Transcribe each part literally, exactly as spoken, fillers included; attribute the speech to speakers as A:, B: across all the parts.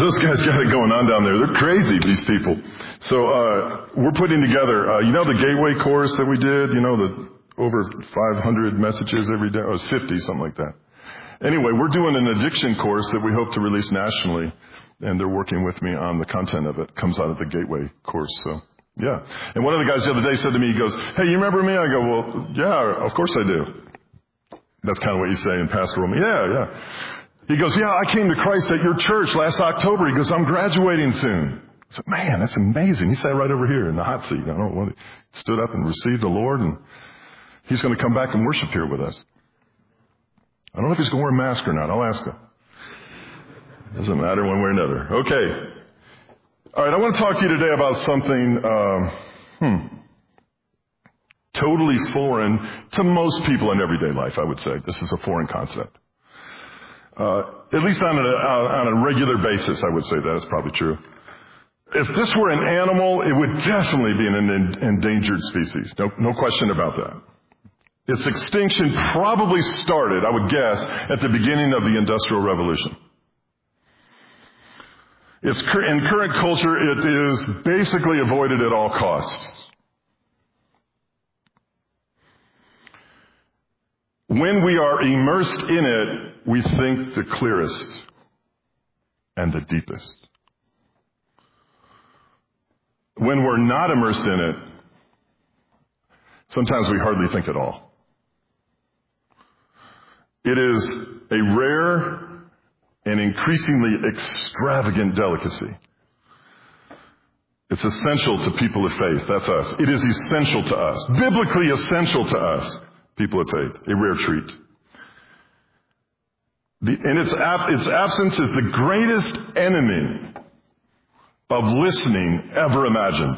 A: those guys got it going on down there. They're crazy, these people. So, uh, we're putting together, uh, you know the Gateway course that we did? You know, the over five hundred messages every day? Oh, it was fifty, something like that. Anyway, we're doing an addiction course that we hope to release nationally, and they're working with me on the content of it. It comes out of the Gateway course, so, yeah. And one of the guys the other day said to me, he goes, hey, you remember me? I go, well, yeah, of course I do. That's kind of what you say in pastoral. Yeah, yeah. He goes, yeah, I came to Christ at your church last October. He goes, I'm graduating soon. I said, man, that's amazing. He sat right over here in the hot seat. I don't know what he stood up and received the Lord, and he's going to come back and worship here with us. I don't know if he's going to wear a mask or not. I'll ask him. Doesn't matter one way or another. Okay. All right, I want to talk to you today about something, um, hmm, totally foreign to most people in everyday life, I would say. This is a foreign concept. Uh, at least on a, on a regular basis, I would say that is probably true. If this were an animal, it would definitely be an endangered species. No, no question about that. Its extinction probably started, I would guess, at the beginning of the Industrial Revolution. It's, in current culture, it is basically avoided at all costs. When we are immersed in it, we think the clearest and the deepest. When we're not immersed in it, sometimes we hardly think at all. It is a rare and increasingly extravagant delicacy. It's essential to people of faith. That's us. It is essential to us. Biblically essential to us, people of faith. A rare treat. The, and its, ab, its absence is the greatest enemy of listening ever imagined.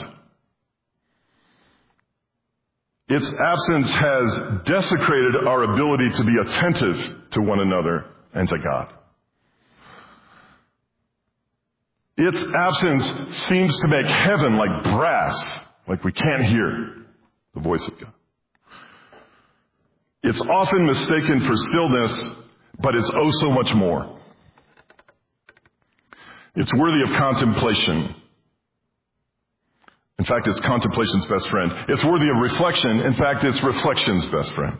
A: Its absence has desecrated our ability to be attentive to one another and to God. Its absence seems to make heaven like brass, like we can't hear the voice of God. It's often mistaken for stillness, but it's oh so much more. It's worthy of contemplation. In fact, it's contemplation's best friend. It's worthy of reflection. In fact, it's reflection's best friend.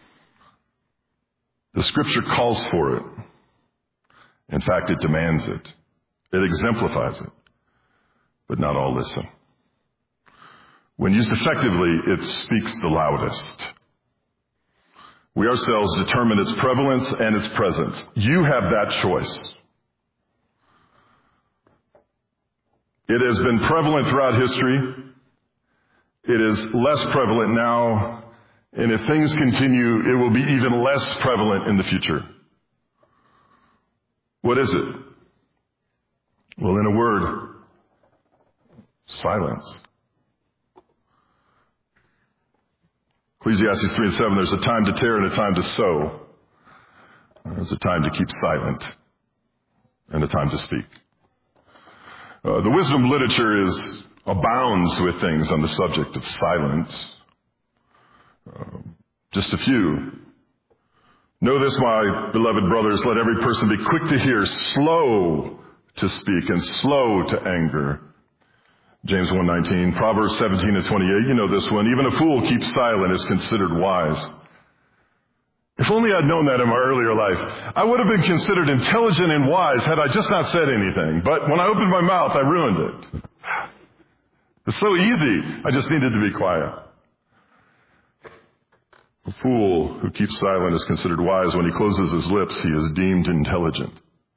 A: The Scripture calls for it. In fact, it demands it. It exemplifies it. But not all listen. When used effectively, it speaks the loudest. We ourselves determine its prevalence and its presence. You have that choice. It has been prevalent throughout history. It is less prevalent now. And if things continue, it will be even less prevalent in the future. What is it? Well, in a word, silence. Ecclesiastes three and seven, there's a time to tear and a time to sow. There's a time to keep silent and a time to speak. Uh, the wisdom literature is abounds with things on the subject of silence. Um, just a few. Know this, my beloved brothers, let every person be quick to hear, slow to speak, and slow to anger. James one nineteen, Proverbs seventeen and twenty-eight, you know this one. Even a fool keeps silent is considered wise. If only I'd known that in my earlier life, I would have been considered intelligent and wise had I just not said anything. But when I opened my mouth, I ruined it. It's so easy. I just needed to be quiet. A fool who keeps silent is considered wise. When he closes his lips, he is deemed intelligent.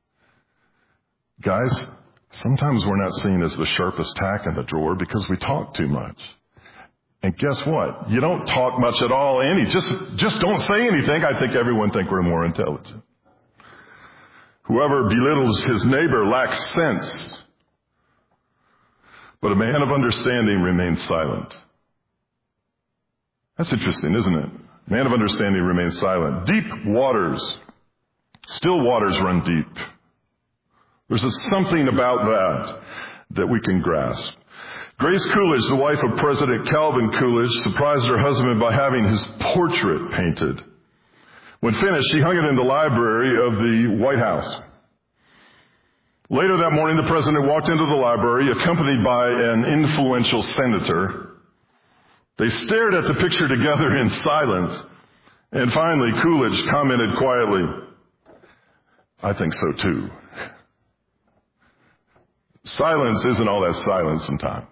A: Guys, sometimes we're not seen as the sharpest tack in the drawer because we talk too much. And guess what? You don't talk much at all, any. Just, just don't say anything. I think everyone think we're more intelligent. Whoever belittles his neighbor lacks sense. But a man of understanding remains silent. That's interesting, isn't it? A man of understanding remains silent. Deep waters, still waters run deep. There's a something about that that we can grasp. Grace Coolidge, the wife of President Calvin Coolidge, surprised her husband by having his portrait painted. When finished, she hung it in the library of the White House. Later that morning, the president walked into the library accompanied by an influential senator. They stared at the picture together in silence. And finally, Coolidge commented quietly, "I think so too." Silence isn't all that silent sometimes.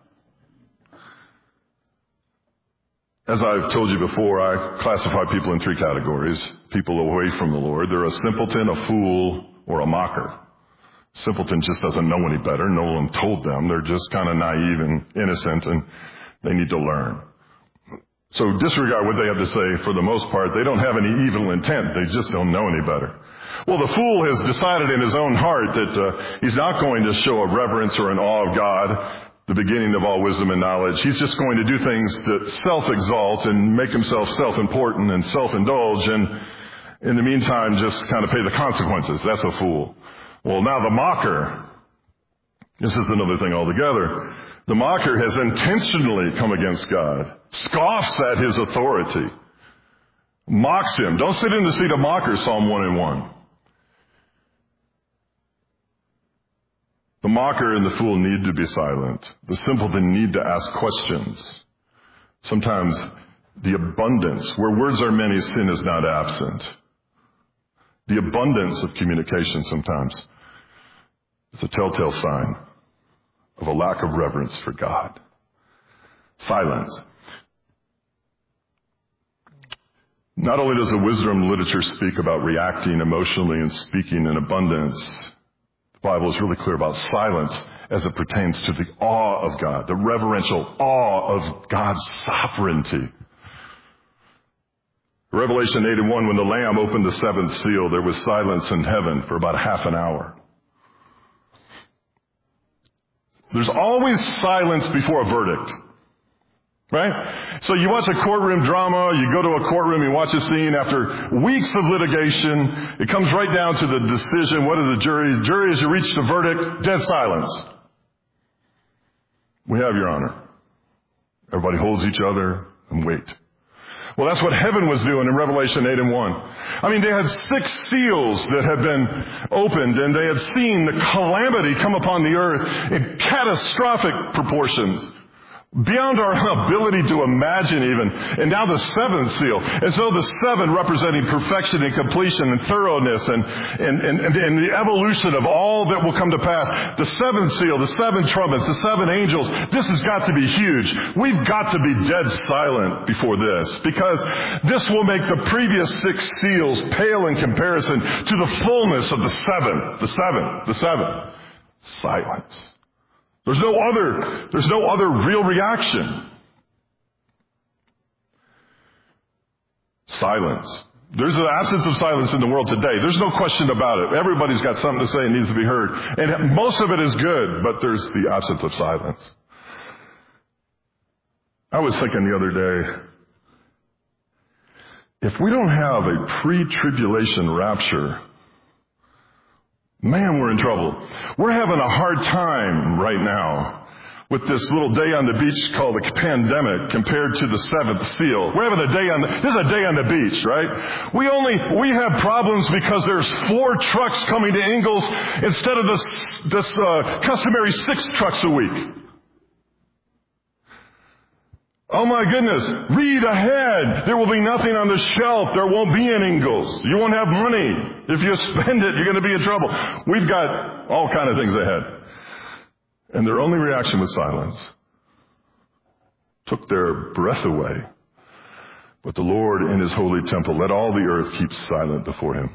A: As I've told you before, I classify people in three categories. People away from the Lord. They're a simpleton, a fool, or a mocker. Simpleton just doesn't know any better. No one told them. They're just kind of naive and innocent, and they need to learn. So disregard what they have to say. For the most part, they don't have any evil intent. They just don't know any better. Well, the fool has decided in his own heart that uh, he's not going to show a reverence or an awe of God, the beginning of all wisdom and knowledge. He's just going to do things that self-exalt and make himself self-important and self-indulge, and in the meantime just kind of pay the consequences. That's a fool. Well, now the mocker, this is another thing altogether. The mocker has intentionally come against God, scoffs at his authority, mocks him. Don't sit in the seat of mockers, Psalm one and one. The mocker and the fool need to be silent. The simpleton need to ask questions. Sometimes the abundance, where words are many, sin is not absent. The abundance of communication sometimes is a telltale sign of a lack of reverence for God. Silence. Not only does the wisdom literature speak about reacting emotionally and speaking in abundance, the Bible is really clear about silence as it pertains to the awe of God, the reverential awe of God's sovereignty. Revelation eight and one, when the Lamb opened the seventh seal, there was silence in heaven for about half an hour. There's always silence before a verdict. Right? So you watch a courtroom drama, you go to a courtroom, you watch a scene after weeks of litigation, it comes right down to the decision. What is the jury? The jury, as you reach the verdict, dead silence. We have, Your Honor. Everybody holds each other and wait. Well, that's what heaven was doing in Revelation eight and one. I mean, they had six seals that had been opened, and they had seen the calamity come upon the earth in catastrophic proportions, beyond our ability to imagine even. And now the seventh seal. And so the seven representing perfection and completion and thoroughness and, and, and, and the evolution of all that will come to pass. The seventh seal, the seven trumpets, the seven angels. This has got to be huge. We've got to be dead silent before this, because this will make the previous six seals pale in comparison to the fullness of the seven, the seven, the seven. Silence. There's no other, there's no other real reaction. Silence. There's an absence of silence in the world today. There's no question about it. Everybody's got something to say and needs to be heard. And most of it is good, but there's the absence of silence. I was thinking the other day, if we don't have a pre-tribulation rapture, man, we're in trouble. We're having a hard time right now with this little day on the beach called the pandemic compared to the seventh seal. We're having a day on the, this is a day on the beach, right? We only, we have problems because there's four trucks coming to Ingalls instead of this, this, uh, customary six trucks a week. Oh my goodness, read ahead. There will be nothing on the shelf. There won't be an Ingalls. You won't have money. If you spend it, you're going to be in trouble. We've got all kind of things ahead. And their only reaction was silence. Took their breath away. But the Lord in His holy temple let all the earth keep silent before Him.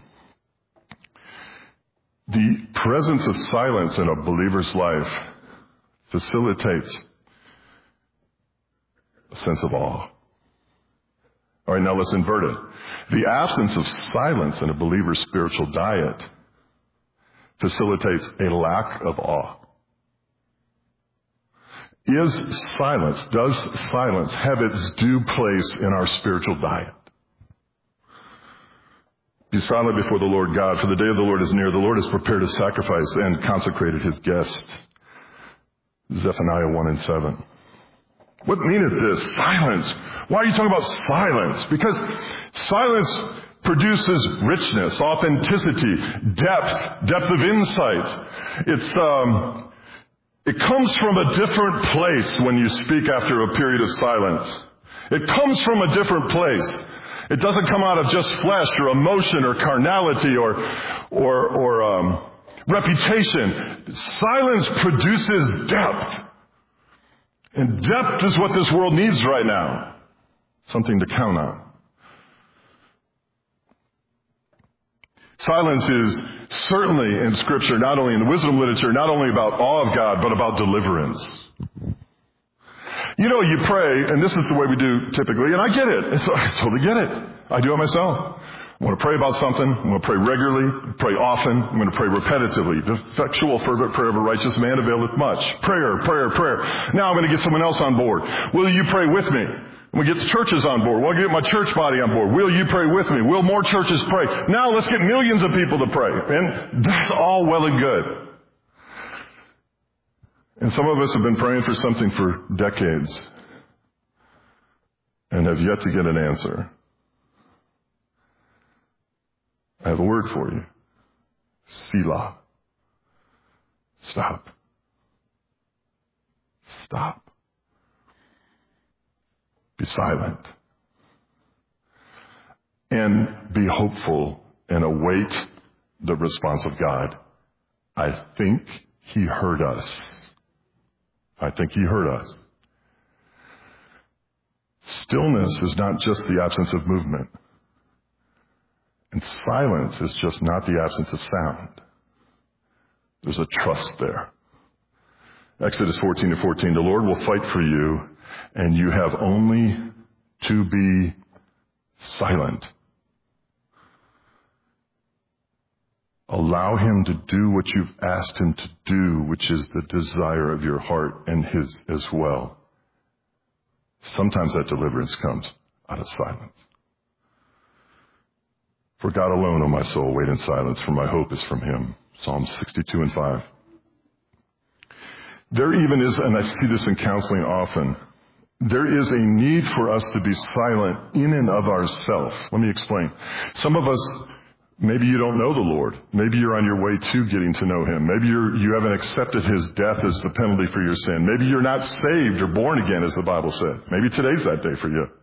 A: The presence of silence in a believer's life facilitates a sense of awe. All right, now let's invert it. The absence of silence in a believer's spiritual diet facilitates a lack of awe. Is silence, does silence have its due place in our spiritual diet? Be silent before the Lord God, for the day of the Lord is near. The Lord has prepared a sacrifice and consecrated His guest. Zephaniah one and seven. What meaneth this? Silence. Why are you talking about silence? Because silence produces richness, authenticity, depth, depth of insight. It's, um, it comes from a different place when you speak after a period of silence. It comes from a different place. It doesn't come out of just flesh or emotion or carnality or, or, or, um, reputation. Silence produces depth. And depth is what this world needs right now. Something to count on. Silence is certainly in Scripture, not only in the wisdom literature, not only about awe of God, but about deliverance. You know, you pray, and this is the way we do typically, and I get it. It's, I totally get it. I do it myself. I want to pray about something. I'm going to pray regularly, pray often. I'm going to pray repetitively. The effectual, fervent prayer of a righteous man availeth much. Prayer, prayer, prayer. Now I'm going to get someone else on board. Will you pray with me? We'll get the churches on board. We'll get my church body on board. Will you pray with me? Will more churches pray? Now let's get millions of people to pray. And that's all well and good. And some of us have been praying for something for decades and have yet to get an answer. I have a word for you. Selah. Stop. Stop. Be silent. And be hopeful and await the response of God. I think He heard us. I think He heard us. Stillness is not just the absence of movement. And silence is just not the absence of sound. There's a trust there. Exodus fourteen to fourteen, the Lord will fight for you, and you have only to be silent. Allow Him to do what you've asked Him to do, which is the desire of your heart and His as well. Sometimes that deliverance comes out of silence. For God alone, O my soul, wait in silence, for my hope is from Him. Psalm sixty-two and five. There even is, and I see this in counseling often, there is a need for us to be silent in and of ourselves. Let me explain. Some of us, maybe you don't know the Lord. Maybe you're on your way to getting to know Him. Maybe you're, you haven't accepted His death as the penalty for your sin. Maybe you're not saved or born again, as the Bible said. Maybe today's that day for you.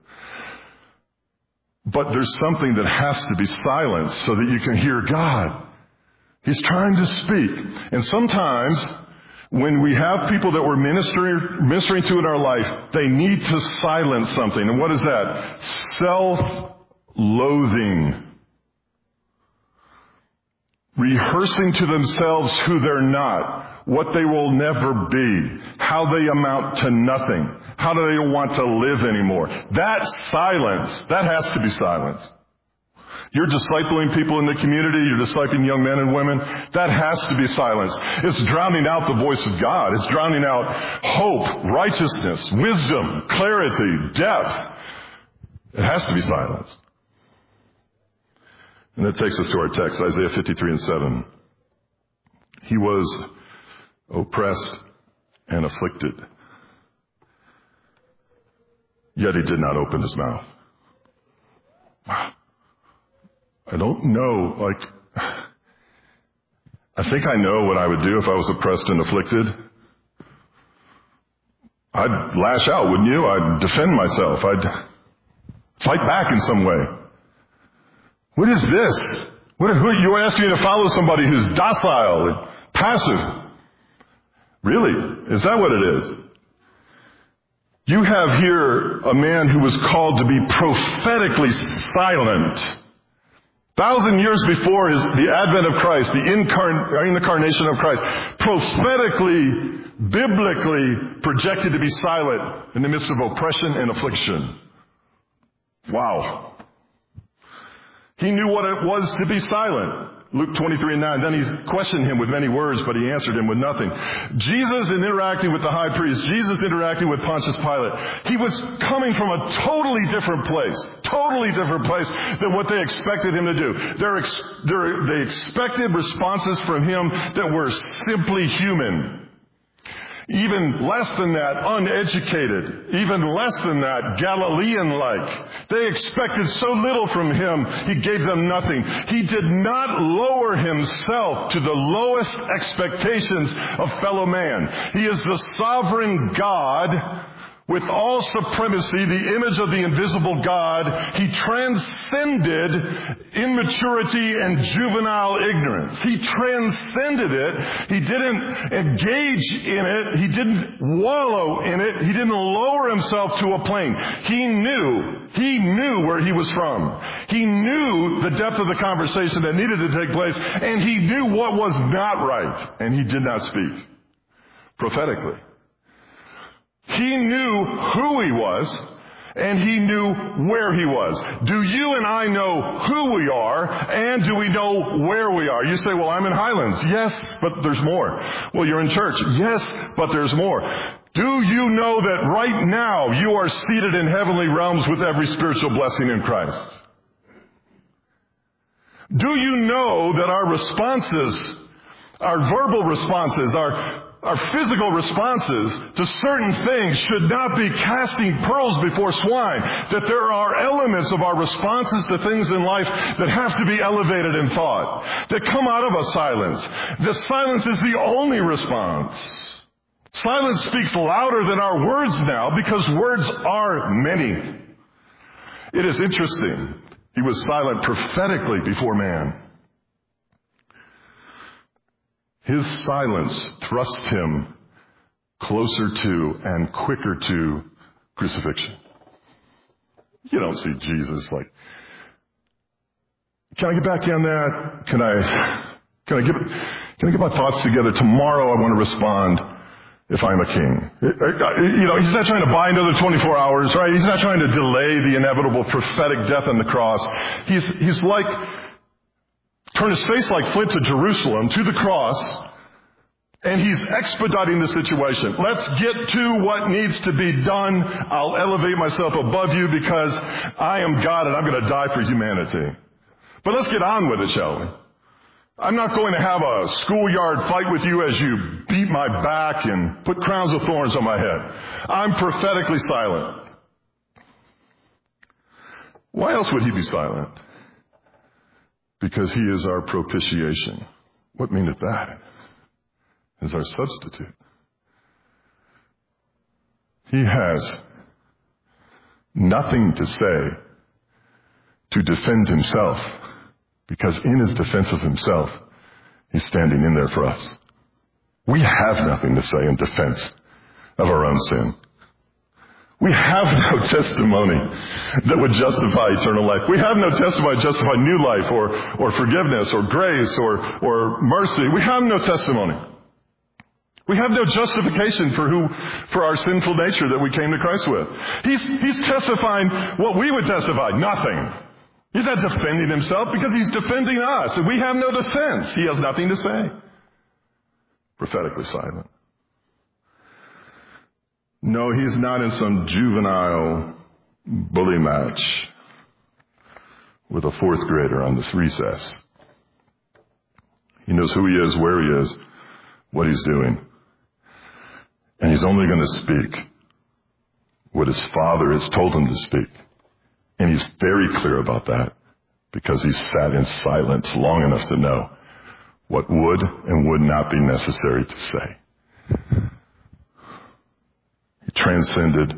A: But there's something that has to be silenced so that you can hear God. He's trying to speak. And sometimes when we have people that we're ministering, ministering to in our life, they need to silence something. And what is that? Self-loathing. Rehearsing to themselves who they're not, what they will never be, how they amount to nothing, how do they want to live anymore. That silence, that has to be silenced. You're discipling people in the community, you're discipling young men and women, that has to be silenced. It's drowning out the voice of God. It's drowning out hope, righteousness, wisdom, clarity, depth. It has to be silenced. And that takes us to our text, Isaiah fifty-three and seven. He was oppressed and afflicted, yet He did not open His mouth. Wow. I don't know, like, I think I know what I would do if I was oppressed and afflicted. I'd lash out, wouldn't you? I'd defend myself. I'd fight back in some way. What is this? What, who, you're asking me to follow somebody who's docile and passive. Really? Is that what it is? You have here a man who was called to be prophetically silent. Thousand years before his, the advent of Christ, the incarn, incarnation of Christ, prophetically, biblically projected to be silent in the midst of oppression and affliction. Wow. He knew what it was to be silent. Luke twenty-three and nine. Then he questioned him with many words, but he answered him with nothing. Jesus, in interacting with the high priest, Jesus interacting with Pontius Pilate, he was coming from a totally different place, totally different place than what they expected him to do. They're ex- they're, they expected responses from him that were simply human. Even less than that, uneducated. Even less than that, Galilean-like. They expected so little from him, he gave them nothing. He did not lower himself to the lowest expectations of fellow man. He is the sovereign God with all supremacy, the image of the invisible God. He transcended immaturity and juvenile ignorance. He transcended it. He didn't engage in it. He didn't wallow in it. He didn't lower himself to a plane. He knew. He knew where he was from. He knew the depth of the conversation that needed to take place, and he knew what was not right, and he did not speak prophetically. He knew who he was, and he knew where he was. Do you and I know who we are, and do we know where we are? You say, well, I'm in Highlands. Yes, but there's more. Well, you're in church. Yes, but there's more. Do you know that right now you are seated in heavenly realms with every spiritual blessing in Christ? Do you know that our responses, our verbal responses, our Our physical responses to certain things should not be casting pearls before swine. That there are elements of our responses to things in life that have to be elevated in thought, that come out of a silence. The silence is the only response. Silence speaks louder than our words now because words are many. It is interesting. He was silent prophetically before man. His silence thrust him closer to and quicker to crucifixion. You don't see Jesus like, can I get back on that? Can I, can I get, can I get my thoughts together? Tomorrow I want to respond if I'm a king. You know, he's not trying to buy another twenty-four hours, right? He's not trying to delay the inevitable prophetic death on the cross. He's, he's like, turn his face like flint to Jerusalem, to the cross, and he's expediting the situation. Let's get to what needs to be done. I'll elevate myself above you because I am God and I'm going to die for humanity. But let's get on with it, shall we? I'm not going to have a schoolyard fight with you as you beat my back and put crowns of thorns on my head. I'm prophetically silent. Why else would he be silent? Because he is our propitiation. What meaneth that? Is our substitute. He has nothing to say to defend himself, because in his defense of himself, he's standing in there for us. We have nothing to say in defense of our own sin. We have no testimony that would justify eternal life. We have no testimony to justify new life or, or forgiveness or grace or, or mercy. We have no testimony. We have no justification for who, for our sinful nature that we came to Christ with. He's, he's testifying what we would testify, nothing. He's not defending himself because he's defending us, and we have no defense. He has nothing to say. Prophetically silent. No, he's not in some juvenile bully match with a fourth grader on this recess. He knows who he is, where he is, what he's doing. And he's only going to speak what his Father has told him to speak. And he's very clear about that because he's sat in silence long enough to know what would and would not be necessary to say. He transcended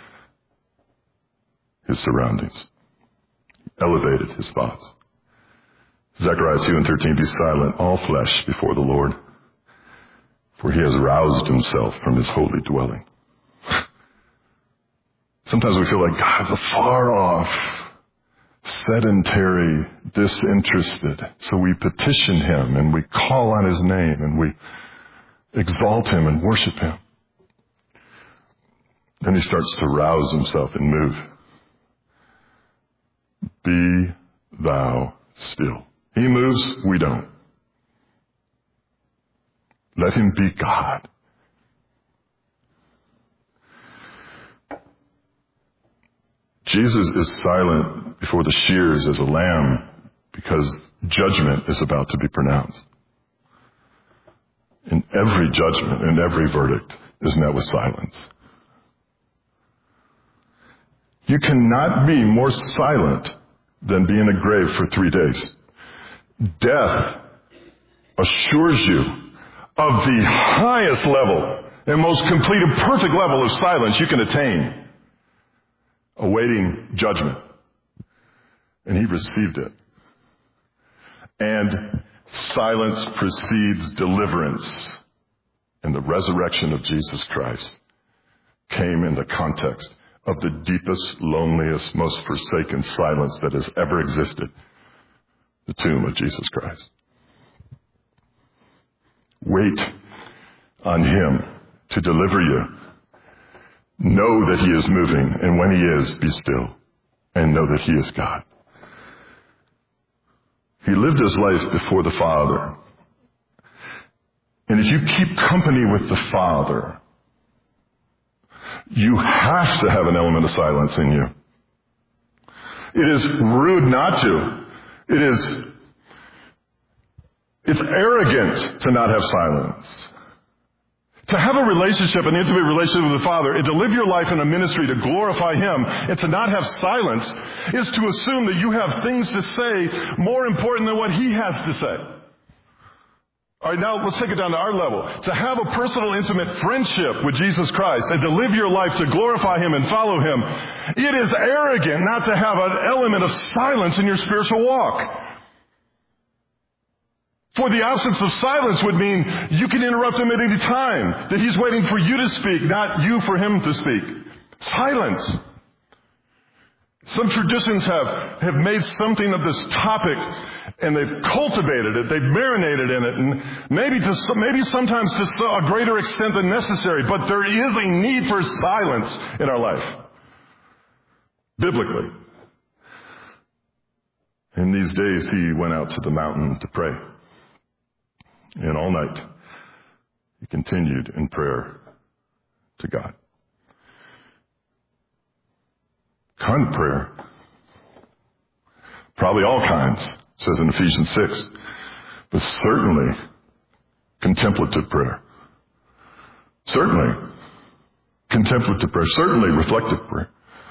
A: his surroundings. He elevated his thoughts. Zechariah two and thirteen, be silent, all flesh, before the Lord, for he has roused himself from his holy dwelling. Sometimes we feel like God's afar off, sedentary, disinterested. So we petition him and we call on his name and we exalt him and worship him. Then he starts to rouse himself and move. Be thou still. He moves, we don't. Let him be God. Jesus is silent before the shears as a lamb because judgment is about to be pronounced. In every judgment, in every verdict, is met with silence. You cannot be more silent than be in a grave for three days. Death assures you of the highest level and most complete and perfect level of silence you can attain, awaiting judgment. And he received it. And silence precedes deliverance. And the resurrection of Jesus Christ came in the context of the deepest, loneliest, most forsaken silence that has ever existed, the tomb of Jesus Christ. Wait on him to deliver you. Know that he is moving, and when he is, be still, and know that he is God. He lived his life before the Father. And if you keep company with the Father, you have to have an element of silence in you. It is rude not to. It is, it's arrogant to not have silence. To have a relationship, an intimate relationship with the Father, and to live your life in a ministry to glorify him, and to not have silence, is to assume that you have things to say more important than what he has to say. All right, now let's take it down to our level. To have a personal, intimate friendship with Jesus Christ and to live your life to glorify him and follow him, it is arrogant not to have an element of silence in your spiritual walk. For the absence of silence would mean you can interrupt him at any time, that he's waiting for you to speak, not you for him to speak. Silence. Some traditions have, have made something of this topic, and they've cultivated it, they've marinated in it, and maybe to, maybe sometimes to a greater extent than necessary, but there is a need for silence in our life. Biblically. In these days, he went out to the mountain to pray. And all night, he continued in prayer to God. Kind of prayer. Probably all kinds, says in Ephesians six. But certainly, contemplative prayer. Certainly, contemplative prayer. Certainly, reflective prayer.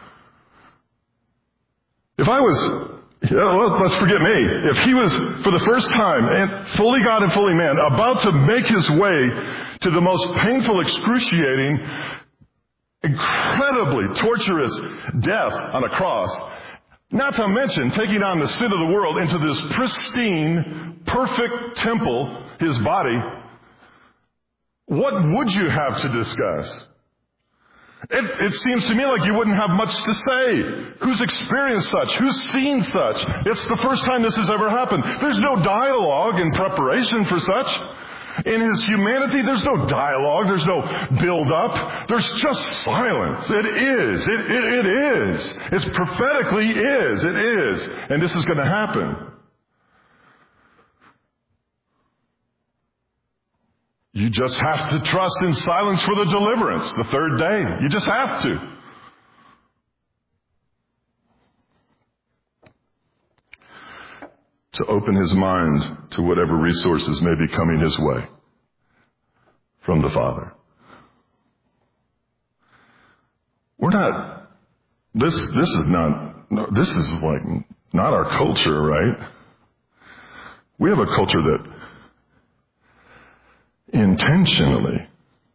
A: If I was... Well, let's forget me. If he was, for the first time, and fully God and fully man, about to make his way to the most painful, excruciating, incredibly torturous death on a cross, not to mention taking on the sin of the world into this pristine, perfect temple, his body, what would you have to discuss? It, it seems to me like you wouldn't have much to say. Who's experienced such? Who's seen such? It's the first time this has ever happened. There's no dialogue in preparation for such. In his humanity, there's no dialogue. There's no build-up. There's just silence. It is. It, it, it is. It's prophetically is. It is. And this is going to happen. You just have to trust in silence for the deliverance, the third day. You just have to. To open his mind to whatever resources may be coming his way from the Father. We're not, this, this is not, no, this is like not our culture, right? We have a culture that intentionally,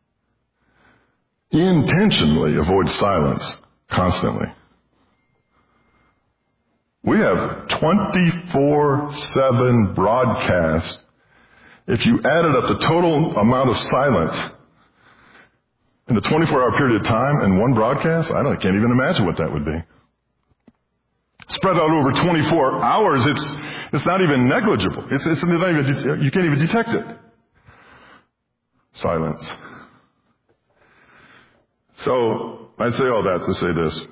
A: intentionally avoid silence constantly. We have twenty-four seven broadcasts. If you added up the total amount of silence in a twenty-four hour period of time in one broadcast, I don't, can't even imagine what that would be. Spread out over twenty-four hours, it's it's not even negligible. It's, it's not even, you can't even detect it. Silence. So, I say all that to say this.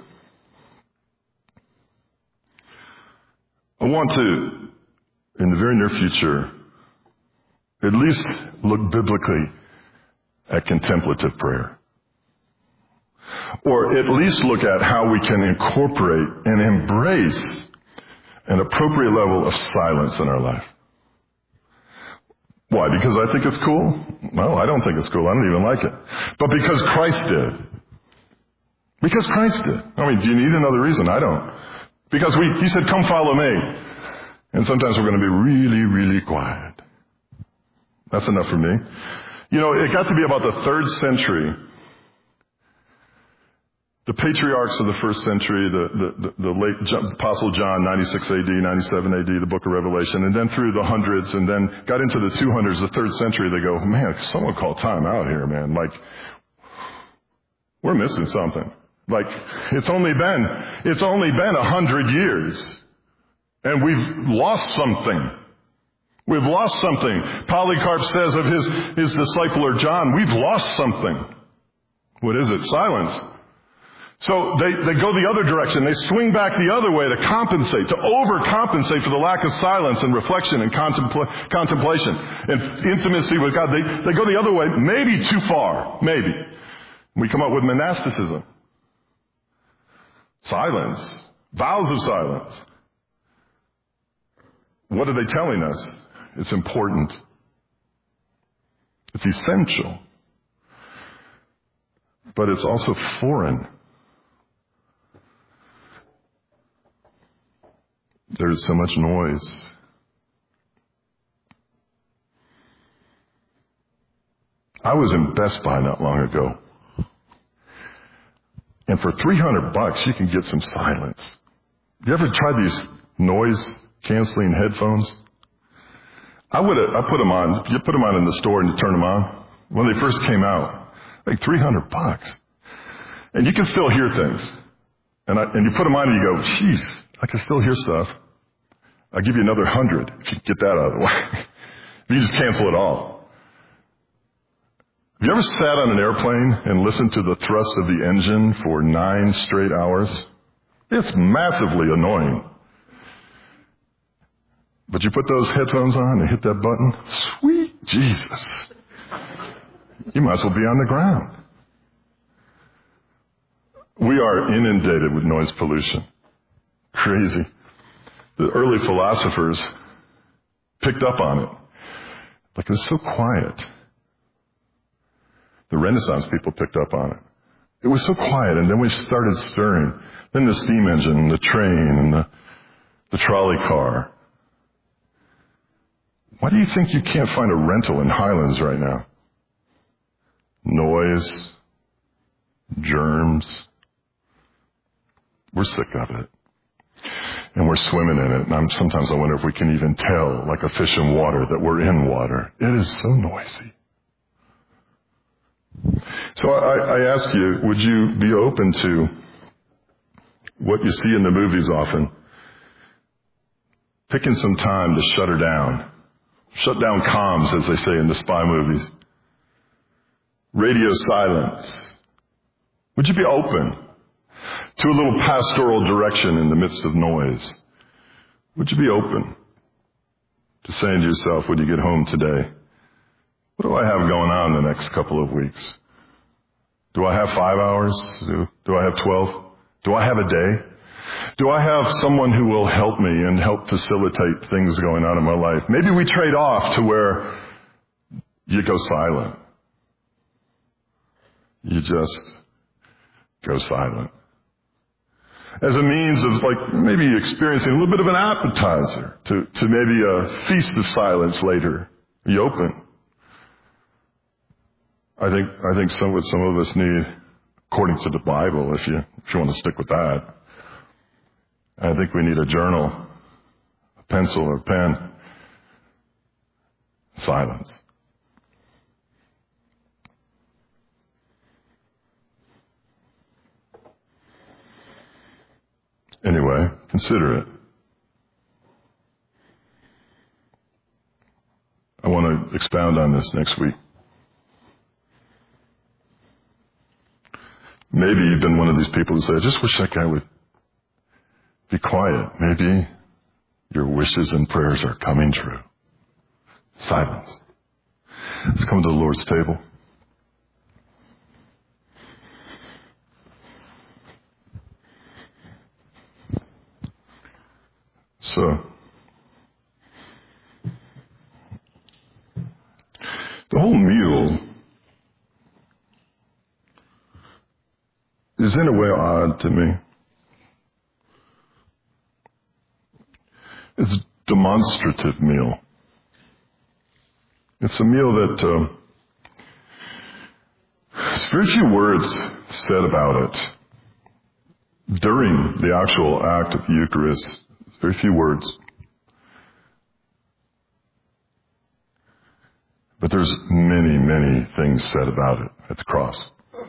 A: I want to, in the very near future, at least look biblically at contemplative prayer. Or at least look at how we can incorporate and embrace an appropriate level of silence in our life. Why? Because I think it's cool? No, I don't think it's cool. I don't even like it. But because Christ did. Because Christ did. I mean, do you need another reason? I don't. Because we, he said, come follow me. And sometimes we're going to be really, really quiet. That's enough for me. You know, it got to be about the third century. The patriarchs of the first century, the, the, the, the late John, Apostle John, ninety-six A D, ninety-seven A D, the book of Revelation, and then through the hundreds, and then got into the two hundreds, the third century, they go, man, someone call time out here, man. Like, we're missing something. Like, it's only been, it's only been a hundred years, and we've lost something. We've lost something. Polycarp says of his, his disciple or John, we've lost something. What is it? Silence. So they, they go the other direction. They swing back the other way to compensate, to overcompensate for the lack of silence and reflection and contempla- contemplation and intimacy with God. They, they go the other way, maybe too far, maybe. We come up with monasticism. Silence. Vows of silence. What are they telling us? It's important. It's essential. But it's also foreign. There's so much noise. I was in Best Buy not long ago. And for three hundred bucks, you can get some silence. You ever tried these noise canceling headphones? I would have, I put them on. You put them on in the store and you turn them on. When they first came out, like three hundred bucks. And you can still hear things. And I, and you put them on and you go, geez, I can still hear stuff. I'll give you another hundred if you get that out of the way. If you just cancel it all. Have you ever sat on an airplane and listened to the thrust of the engine for nine straight hours? It's massively annoying. But you put those headphones on and hit that button, sweet Jesus. You might as well be on the ground. We are inundated with noise pollution. Crazy. The early philosophers picked up on it. Like, it was so quiet. The Renaissance people picked up on it. It was so quiet, and then we started stirring. Then the steam engine, and the train, and the, the trolley car. Why do you think you can't find a rental in Highlands right now? Noise, germs. We're sick of it. And we're swimming in it. And I'm, sometimes I wonder if we can even tell, like a fish in water, that we're in water. It is so noisy. So I, I ask you, would you be open to what you see in the movies often? Picking some time to shut her down. Shut down comms, as they say in the spy movies. Radio silence. Would you be open to a little pastoral direction in the midst of noise? Would you be open to saying to yourself when you get home today, what do I have going on the next couple of weeks? Do I have five hours? Do, do I have twelve? Do I have a day? Do I have someone who will help me and help facilitate things going on in my life? Maybe we trade off to where you go silent. You just go silent. As a means of, like, maybe experiencing a little bit of an appetizer to, to maybe a feast of silence later. Be open. I think, I think some, what some of us need, according to the Bible, if you, if you want to stick with that, I think we need a journal, a pencil or pen, silence. Anyway, consider it. I want to expound on this next week. Maybe you've been one of these people who say, I just wish that guy would be quiet. Maybe your wishes and prayers are coming true. Silence. Let's come to the Lord's table. So, The whole meal is in a way odd to me. It's a demonstrative meal. It's a meal that uh, there's very few words said about it. During the actual act of the Eucharist, very few words. But there's many, many things said about it at the cross.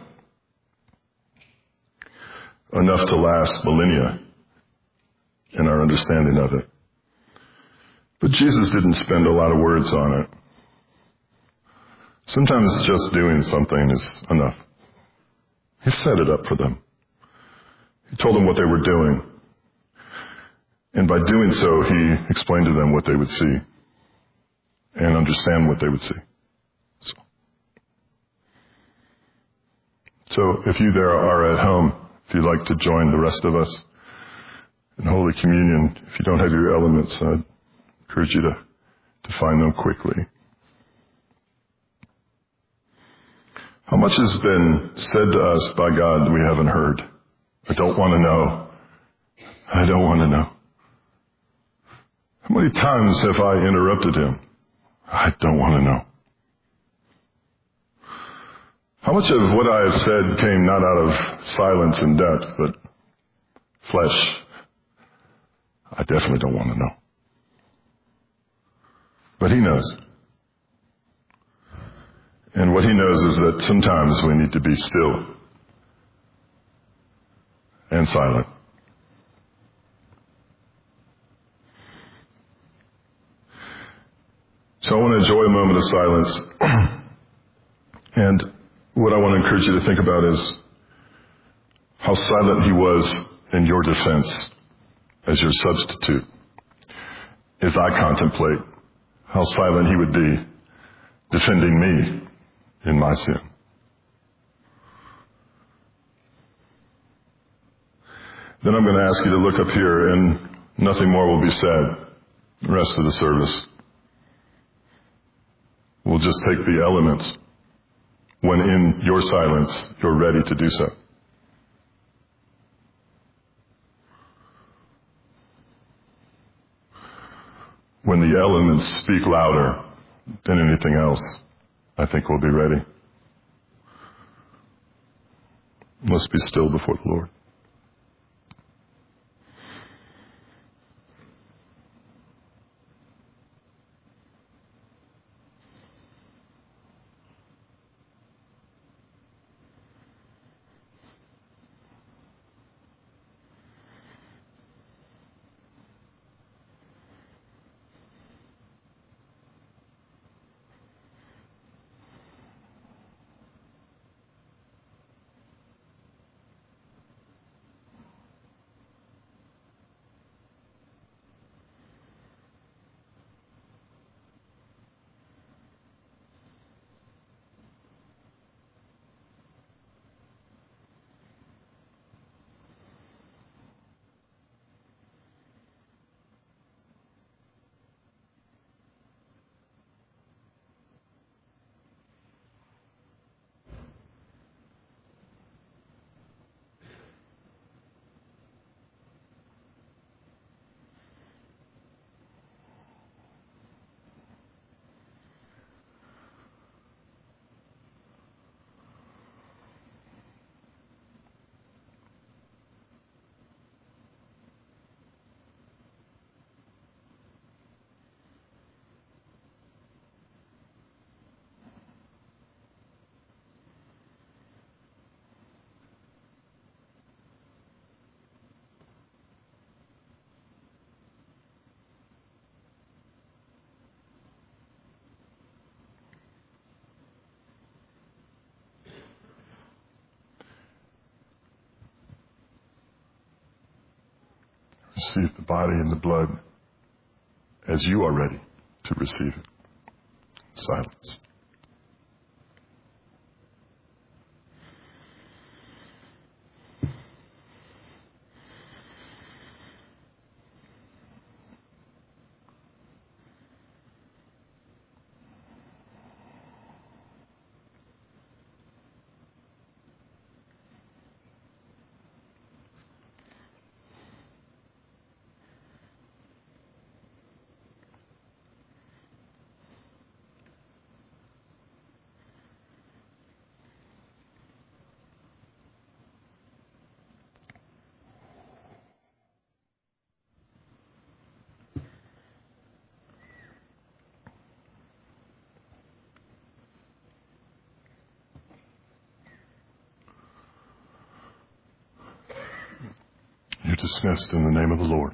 A: Enough to last millennia in our understanding of it. But Jesus didn't spend a lot of words on it. Sometimes just doing something is enough. He set it up for them. He told them what they were doing. And by doing so, he explained to them what they would see and understand what they would see. So, so if you there are at home, if you'd like to join the rest of us in Holy Communion, if you don't have your elements, I'd encourage you to, to find them quickly. How much has been said to us by God that we haven't heard? I don't want to know. I don't want to know. How many times have I interrupted him? I don't want to know. How much of what I have said came not out of silence and depth, but flesh? I definitely don't want to know. But he knows. And what he knows is that sometimes we need to be still and silent. So I want to enjoy a moment of silence. And what I want to encourage you to think about is how silent he was in your defense as your substitute. As I contemplate how silent he would be defending me in my sin. Then I'm going to ask you to look up here, and nothing more will be said the rest of the service. We'll just take the elements when in your silence you're ready to do so. When the elements speak louder than anything else, I think we'll be ready. Let's be still before the Lord. Receive the body and the blood as you are ready to receive it. Silence. dismissed in the name of the Lord.